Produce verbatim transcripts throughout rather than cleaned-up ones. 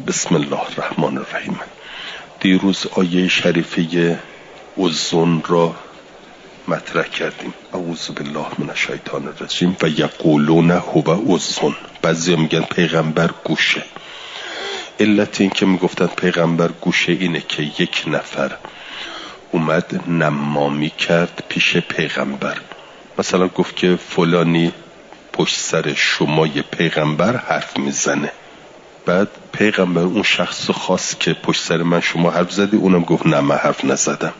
بسم الله الرحمن الرحیم. دیروز آیه شریفه اذن را مطرح کردیم. اعوذ بالله من الشیطان الرجیم. و یقولون هو اذن. بعضی میگن پیغمبر گوشه. علت این که میگفتن پیغمبر گوشه اینه که یک نفر اومد نمامی کرد پیش پیغمبر، مثلا گفت که فلانی پشت سر شمای پیغمبر حرف میزنه. بعد پیغمبر اون شخص خواست که پشت سر من شما حرف زدی، اونم گفت نه من حرف نزدم.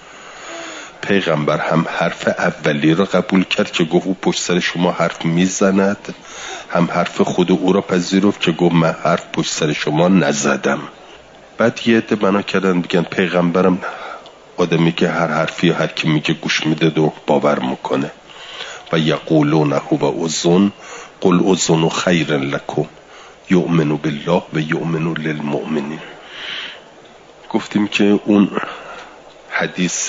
پیغمبر هم حرف اولی را قبول کرد که گفت او پشت سر شما حرف میزند، هم حرف خود او را پذیرفت که گفت من حرف پشت سر شما نزدم. بعد یه عده بنا کردن بگن پیغمبرم آدمی که هر حرفی هر کی میگه گوش میده و باور میکنه. و یقولون هو اذن قل اذن خیر لکم یؤمن بالله و یؤمن للمؤمنین. گفتیم که اون حدیث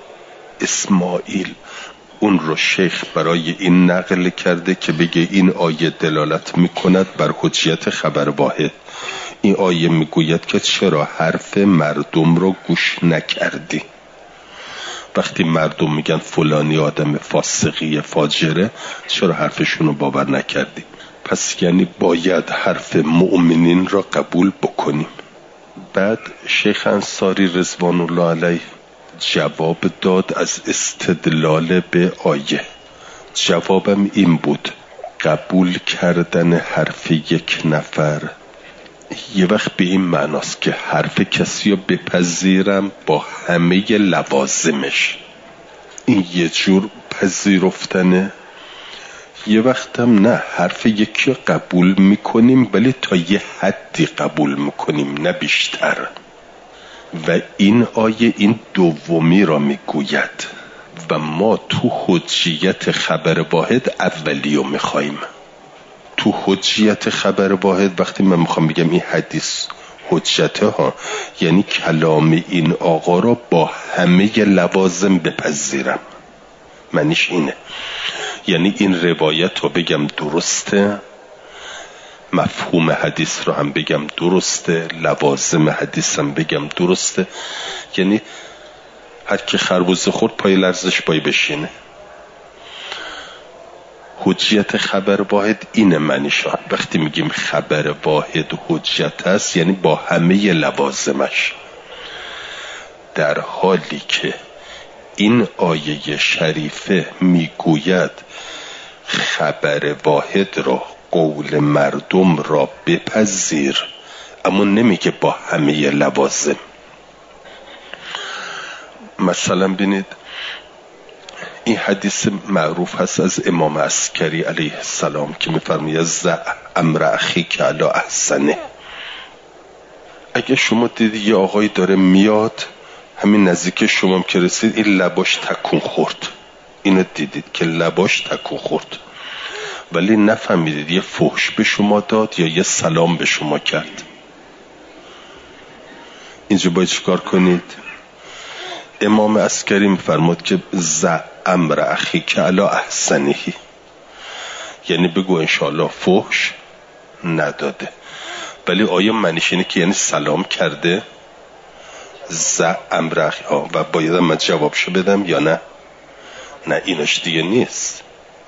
اسماعیل اون رو شیخ برای این نقل کرده که بگه این آیه دلالت میکند بر حجیت خبر واحد. این آیه میگوید که چرا حرف مردم رو گوش نکردی؟ وقتی مردم میگن فلانی آدم فاسقی فاجره، چرا حرفشون رو باور نکردی؟ پس یعنی باید حرف مؤمنین را قبول بکنیم. بعد شیخ انصاری رضوان الله علیه جواب داد از استدلال به آیه. جوابم این بود: قبول کردن حرف یک نفر یه وقت به این معناست که حرف کسی رو بپذیرم با همه لوازمش، این یه جور پذیرفتنه. یه وقت هم نه، حرف یکی رو قبول میکنیم ولی تا یه حدی قبول میکنیم نه بیشتر. و این آیه این دومی را میگوید و ما تو حجیت خبر واحد اولی رو میخواییم. تو حجیت خبر واحد وقتی من میخوام بگم این حدیث حجته ها، یعنی کلام این آقا را با همه لوازم بپذیرم. معنیش اینه، یعنی این روایت رو بگم درسته، مفهوم حدیث رو هم بگم درسته، لوازم حدیث هم بگم درسته. یعنی هر کی خربوزه خورد پای لرزش پای بشینه. حجیت خبر واحد اینه معنیشان. وقتی میگیم خبر واحد حجت است یعنی با همه لوازمش، در حالی که این آیه شریفه میگوید خبر واحد را، قول مردم را بپذیر، اما نمیگه با همه لوازم. مثلا بینید این حدیث معروف هست از امام عسکری علیه السلام که میفرماید زع امر اخیک علی احسنه. اگه شما دیدی یه آقایی داره میاد همین نزدیک شما که رسید این لباش تکون خورد، اینو دیدید که لباش تکون خورد ولی نفهمیدید یه فحش به شما داد یا یه سلام به شما کرد، اینجا باید چیکار کنید؟ امام عسکری میفرماد که زع امر اخیک علی احسنه، یعنی بگو انشاءالله فحش نداده. ولی آیا معنیش اینه که یعنی سلام کرده؟ زع امر اخی ها و باید من جوابشو بدم یا نه؟ نه، اینش دیگه نیست.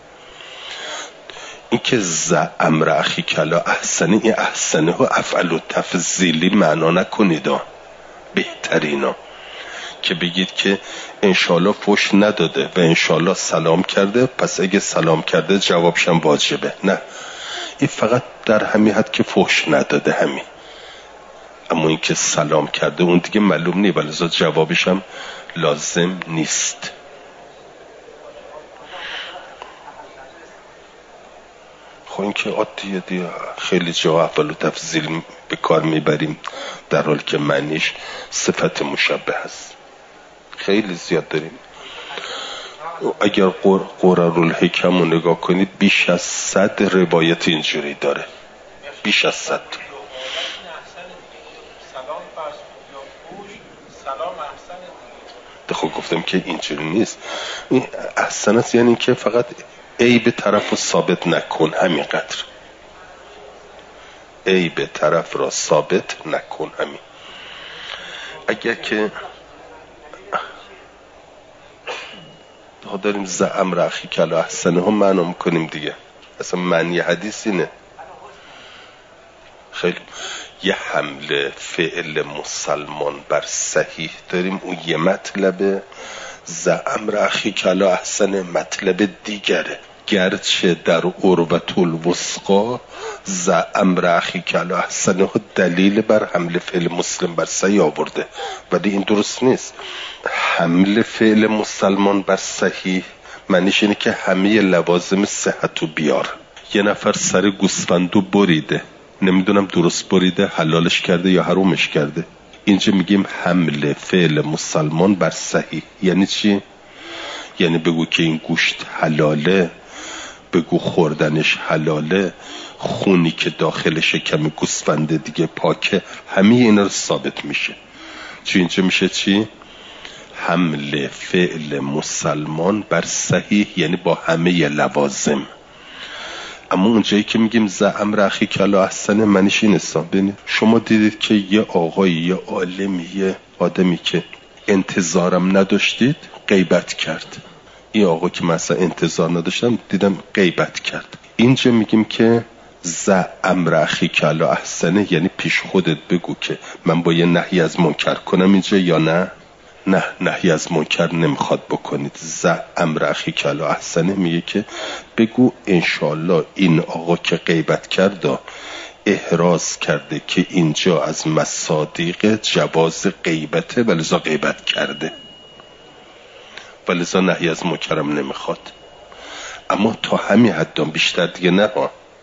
این که زع امر اخیک علی احسنه، این احسنه ها افعل و تفضیلی معنا نکنید، بهترینا که بگید که انشالله فحش نداده و انشالله سلام کرده، پس اگه سلام کرده جوابشم واجبه. نه، این فقط در همین حد که فحش نداده همین، اما این که سلام کرده اون دیگه معلوم نیست ولی جوابشم لازم نیست. خب این که عادیه دیگه، خیلی جا اول و تفضیل به کار میبریم در حال که معنیش صفت مشبه هست. خیلی زیاد داریم. اگر قررالحکم رو نگاه کنید بیش از صد روایت اینجوری داره، بیش از صد. خب گفتم که اینجوری نیست. این احسن است یعنی که فقط عیب طرف رو ثابت نکن، همینقدر. عیب طرف را ثابت نکن. همین. اگر که ها داریم زعم رخی کلا احسنه ها معنا میکنیم دیگه، اصلا معنی حدیث اینه. خیلی یه حمله فعل مسلمان بر صحیح داریم، اون یه مطلبه. زعم رخی کلا احسنه مطلب دیگره. گرچه در عروة الوثقی زعم رخی کلا احسنه ها دلیل بر حمل فعل مسلم بر صحیح آورده، ولی این درست نیست. حمل فعل مسلمان بر صحیح معنیش اینه که همه لوازم صحت و بیار. یه نفر سر گوسفندو بریده، نمیدونم درست بریده، حلالش کرده یا حرومش کرده. اینجا میگیم حمل فعل مسلمان بر صحیح. یعنی چی؟ یعنی بگو که این گوشت حلاله، بگو خوردنش حلاله، خونی که داخل شکم گوسفنده دیگه پاکه، همه اینا رو ثابت میشه. چی اینجا میشه چی؟ حمل فعل مسلمان بر صحیح، یعنی با همه لوازم. اما اونجایی که میگیم زعم رخی کلا احسنه معنیش این است. ببینید شما دیدید که یه آقایی، یه عالمی، یه آدمی که انتظارم نداشتید غیبت کرد. این آقا که مثلا انتظار نداشتم دیدم غیبت کرد. اینجا میگیم که زعم رخی کلا احسنه، یعنی پیش خودت بگو که من با یه نهی از منکر کنم اینجا یا نه. نه، نهی از منکر نمیخواد بکنید. زعم رخی کلا احسنه میگه که بگو انشالله این آقا که غیبت کرده احراز کرده که اینجا از مصادیق جواز غیبته و لذا غیبت کرده و لذا نهی از منکرم نمیخواد. اما تا همین حد بیشتر دیگه نه.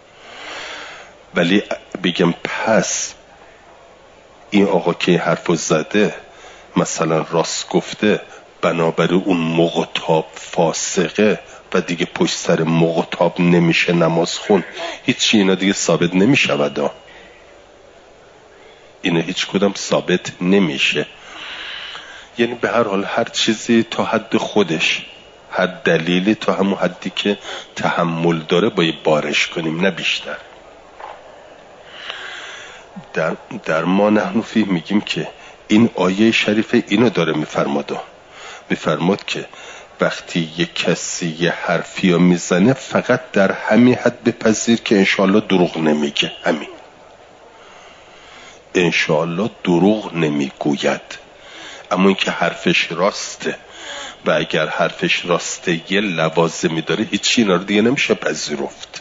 ولی بگم پس این آقا که این حرفو زده مثلا راست گفته، بنابر اون مغتاب فاسقه و دیگه پشت سر مغتاب نمیشه نماز خون. هیچی اینا دیگه ثابت نمیشود. اینا هیچ کدام ثابت نمیشه. یعنی به هر حال هر چیزی تا حد خودش، هر دلیلی تا همون حدی که تحمل داره باید بارش کنیم، نه بیشتر. در, در ما نحن فیه میگیم که این آیه شریفه اینو داره میفرماده. میفرماد که وقتی یک کسی یه حرفی رو میزنه فقط در همین حد بپذیر که انشاءالله دروغ نمیگه. همین، انشاءالله دروغ نمیگوید. اما این که حرفش راسته و اگر حرفش راسته یه لوازمی داره، هیچی اینا رو دیگه نمیشه پذیرفت.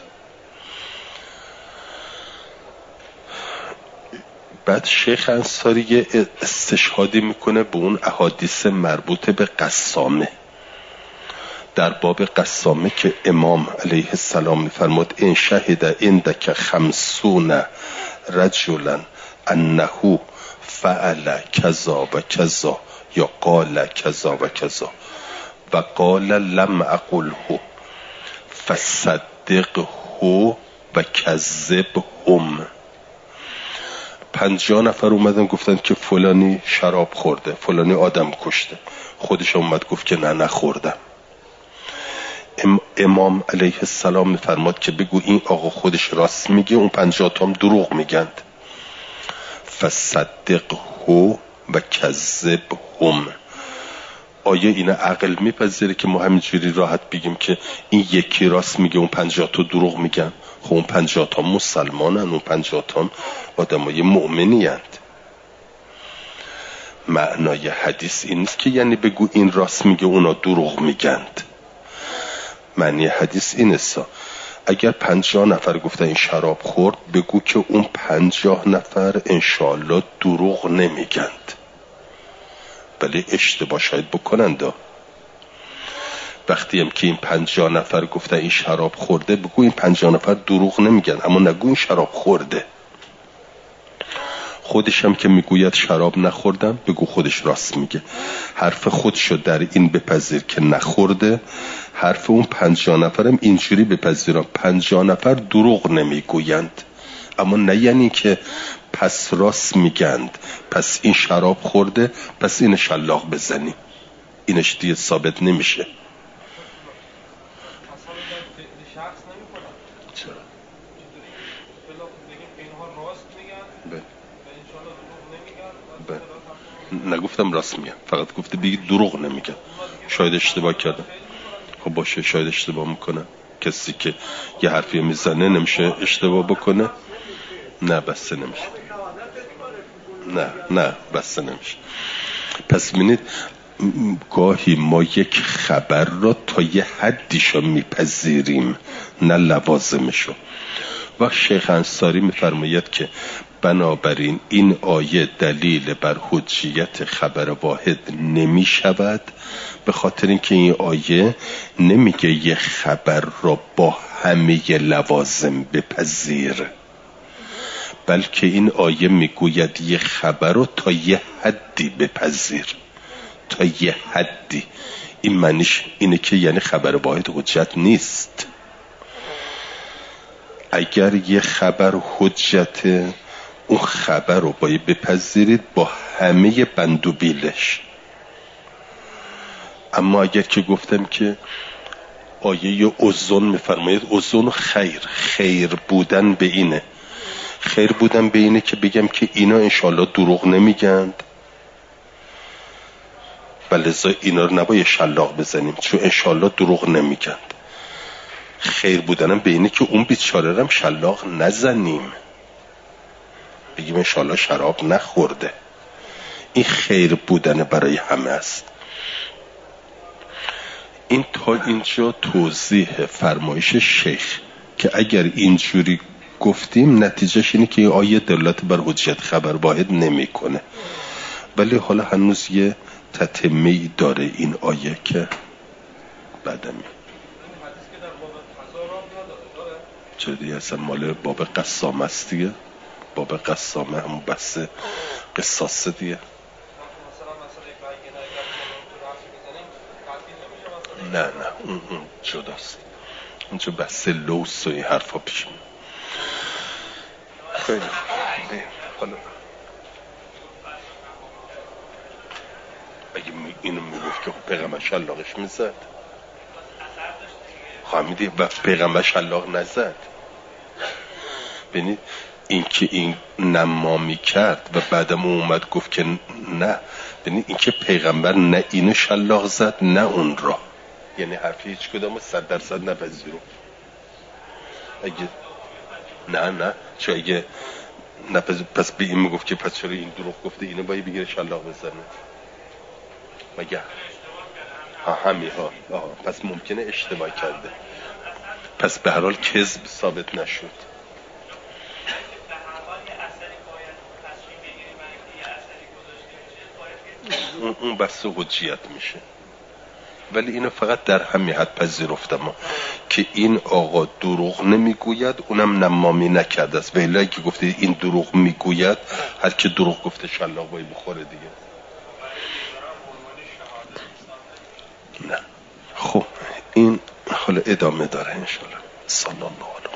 بعد شیخ انصاری یه استشهادی میکنه به اون احادیث مربوط به قسامه. در باب قسامه که امام علیه السلام میفرماد ان شهد عندک خمسون رجلا انه فعل کذا و کذا یا قال کذا و کذا و قال لم اقله فصدقه و کذبهم. پنجاه نفر اومدن گفتن که فلانی شراب خورده، فلانی آدم کشته. خودش اومد گفت که نه نخوردم. ام امام علیه السلام میفرماد که بگو این آقا خودش راست میگه، اون پنجاه تا هم دروغ میگند. فصدقه و کذبهم. آیا این عقل میپذیره که ما همینجوری راحت بگیم که این یکی راست میگه اون پنجاه تا دروغ میگن؟ خب اون پنجاه تا مسلمانن، اون پنجاه تا آدمای مؤمنی هستند. معنای حدیث این نیست که یعنی بگو این راست میگه اونا دروغ میگند. معنی حدیث این است اگر پنجاه نفر گفتن این شراب خورد، بگو که اون پنجاه نفر انشالله دروغ نمیگند، ولی اشتباه شاید بکنند. وقتی هم که این پنجاه نفر گفتن این شراب خورده، بگو این پنجاه نفر دروغ نمیگن، اما نگو این شراب خورده. خودش هم که میگوید شراب نخوردم، بگو خودش راست میگه. حرف خودشو در این بپذیر که نخورده، حرف اون پنجاه نفرم اینجوری بپذیرم پنجاه نفر دروغ نمیگویند. اما نه یعنی که پس راست میگند، پس این شراب خورده پس این شلاق بزنی، اینش دیگه ثابت نمیشه. چرا؟ نگفتم راست میگم، فقط گفته بگی دروغ نمیگم. شاید اشتباه کردم. خب باشه، شاید اشتباه میکنه. کسی که یه حرفی میزنه نمیشه اشتباه بکنه؟ نه بسته نمیشه. نه نه بسته نمیشه. پس ببینید گاهی ما یک خبر را تا یه حدیشو میپذیریم، نه لوازمشو. و شیخ انصاری میفرماید که بنابراین این آیه دلیل بر حجیت خبر واحد نمی شود، به خاطر اینکه این آیه نمیگه یه خبر را با همه لوازم بپذیر، بلکه این آیه میگوید یه خبر رو تا یه حدی بپذیر، تا یه حدی. این معنیش اینه که یعنی خبر واحد حجت نیست. اگر یه خبر حجت، اون خبر رو باید بپذیرید با همه بند و بیلش. اما اگر که گفتم که آیه اوزون میفرماید اوزون خیر، خیر بودن به اینه، خیر بودن به اینه که بگم که اینا انشالله دروغ نمیگند، ولذا اینا رو نباید شلاق بزنیم چون انشالله دروغ نمیگند. خیر بودنم به اینه که اون بیچاره رو هم شلاق نزنیم، بگیم انشالله شراب نخورده. این خیر بودن برای همه است. این تا اینجا توضیح فرمایش شیخ که اگر اینجوری گفتیم نتیجهش اینه که این آیه دلالت بر حجیت خبر واحد نمیکنه. ولی حالا هنوز یه تتمه‌ای داره این آیه که بعدم چرا دیگه اصلا مال باب قسامه است دیگه. باب قسامه همون بحث قصاصه دیگه. نه نه اون اون جداست، اونجا بحث لوس و این حرفا پیش میاد. خیلی حالا اگه اینو میگفت که پیغمبر شلاقش میزد، خواهمیدی و پیغمبر شلاق نزد. ببینید این که این نمامی کرد و بعدم اومد گفت که نه، ببینید این که پیغمبر نه اینو شلاق زد نه اون را، یعنی حرفی هیچ کدامو صد درصد نپذیرم. اگه نه نه چه اگه نپذیر پس به این میگفت که پس چرا این دروغ گفته، اینو باید بگیره شلاق بزنه مگه؟ ها همین ها. پس ممکنه اشتباه کرده، پس به هر حال کذب ثابت نشد. اون اون بحث حجیت میشه. ولی اینو فقط در همین حد پذیرفتم که این آقا دروغ نمیگوید، اونم نمامی نکرده است. ولی که گفته این دروغ میگوید، هر که دروغ گفته شلاق باید بخوره دیگه. نه خب این حالا ادامه داره انشالله. صلی الله علیه